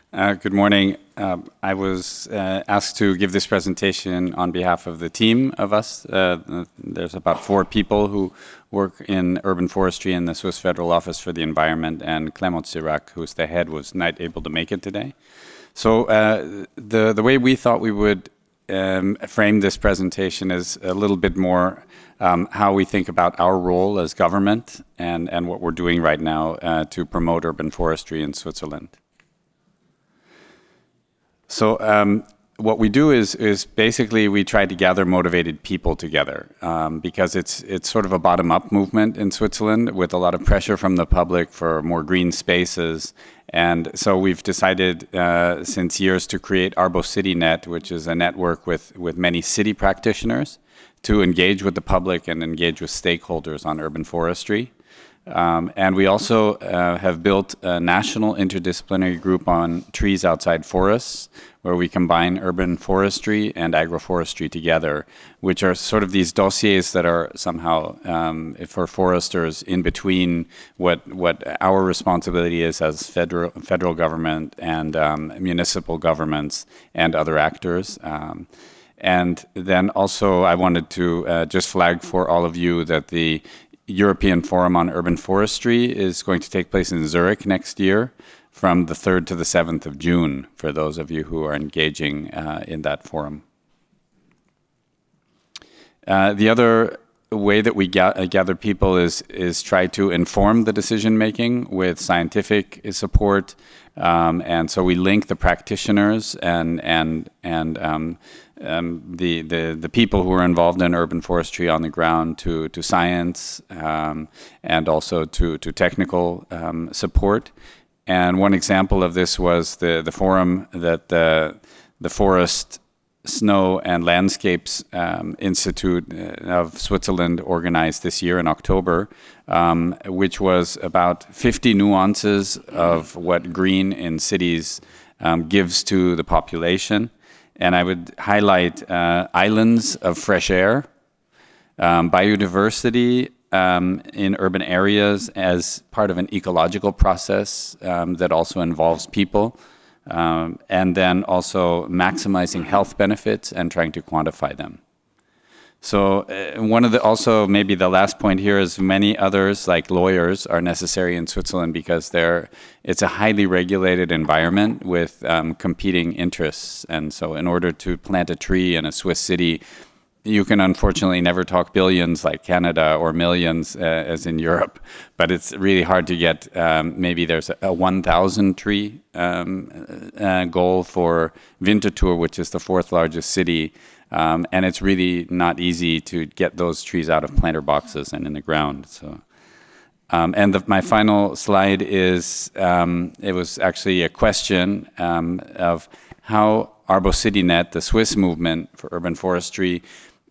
Good morning. I was asked to give this presentation on behalf of the team of us. There's about 4 people who work in urban forestry in the Swiss Federal Office for the Environment, and Clément Sirac, who's the head, was not able to make it today. So the way we thought we would frame this presentation is a little bit more how we think about our role as government and what we're doing right now to promote urban forestry in Switzerland. So what we do is basically we try to gather motivated people together because it's sort of a bottom-up movement in Switzerland with a lot of pressure from the public for more green spaces. And so we've decided since years to create Arbo City Net, which is a network with many city practitioners to engage with the public and engage with stakeholders on urban forestry. And we also have built a national interdisciplinary group on trees outside forests, where we combine urban forestry and agroforestry together, which are sort of these dossiers that are somehow, for foresters, in between what our responsibility is as federal government and municipal governments and other actors. And then also I wanted to just flag for all of you that the European Forum on Urban Forestry is going to take place in Zurich next year from the 3rd to the 7th of June, for those of you who are engaging in that forum. The other way that we gather people is try to inform the decision making with scientific support, and so we link the practitioners and the people who are involved in urban forestry on the ground to science and also to technical support. And one example of this was the forum that the Forest, Snow and Landscapes Institute of Switzerland organized this year in October, which was about 50 nuances of what green in cities gives to the population. And I would highlight islands of fresh air, biodiversity in urban areas as part of an ecological process that also involves people, and then also maximizing health benefits and trying to quantify them. So one of the, also maybe the last point here is many others like lawyers are necessary in Switzerland because it's a highly regulated environment with competing interests. And so in order to plant a tree in a Swiss city, you can unfortunately never talk billions like Canada or millions as in Europe, but it's really hard to get, maybe there's a 1,000 tree goal for Winterthur, which is the 4th largest city. And it's really not easy to get those trees out of planter boxes and in the ground. So, and my final slide is, it was actually a question of how Arbo City Net, the Swiss movement for urban forestry,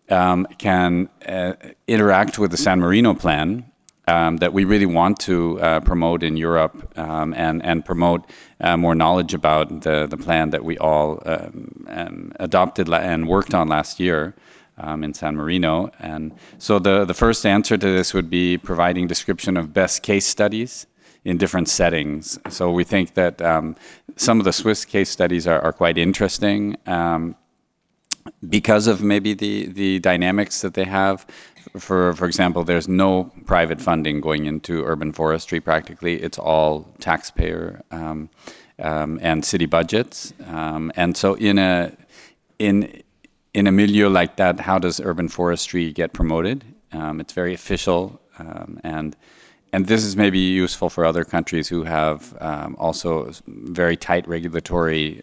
can interact with the San Marino plan that we really want to promote in Europe and promote more knowledge about the plan that we all adopted and worked on last year in San Marino. And so the first answer to this would be providing description of best case studies in different settings. So we think that some of the Swiss case studies are quite interesting because of maybe the dynamics that they have. For example, there's no private funding going into urban forestry practically. It's all taxpayer and city budgets. And so in a milieu like that, how does urban forestry get promoted? It's very official, and this is maybe useful for other countries who have also very tight regulatory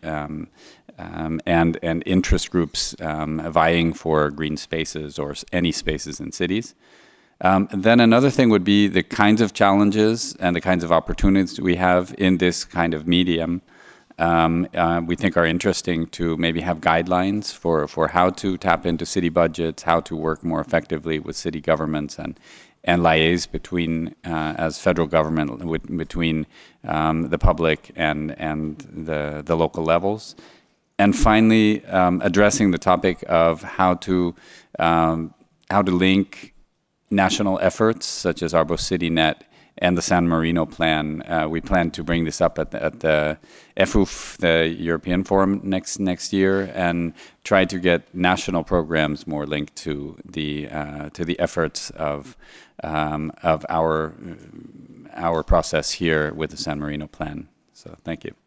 and interest groups vying for green spaces or any spaces in cities. Then another thing would be the kinds of challenges and the kinds of opportunities we have in this kind of medium. We think are interesting to maybe have guidelines for how to tap into city budgets, how to work more effectively with city governments and liaise between, as federal government, between the public and the local levels. And finally, addressing the topic of how to link national efforts such as Arbo City Net and the San Marino plan. We plan to bring this up at the EFUF, the European Forum next year, and try to get national programs more linked to the efforts of our process here with the San Marino plan. So thank you.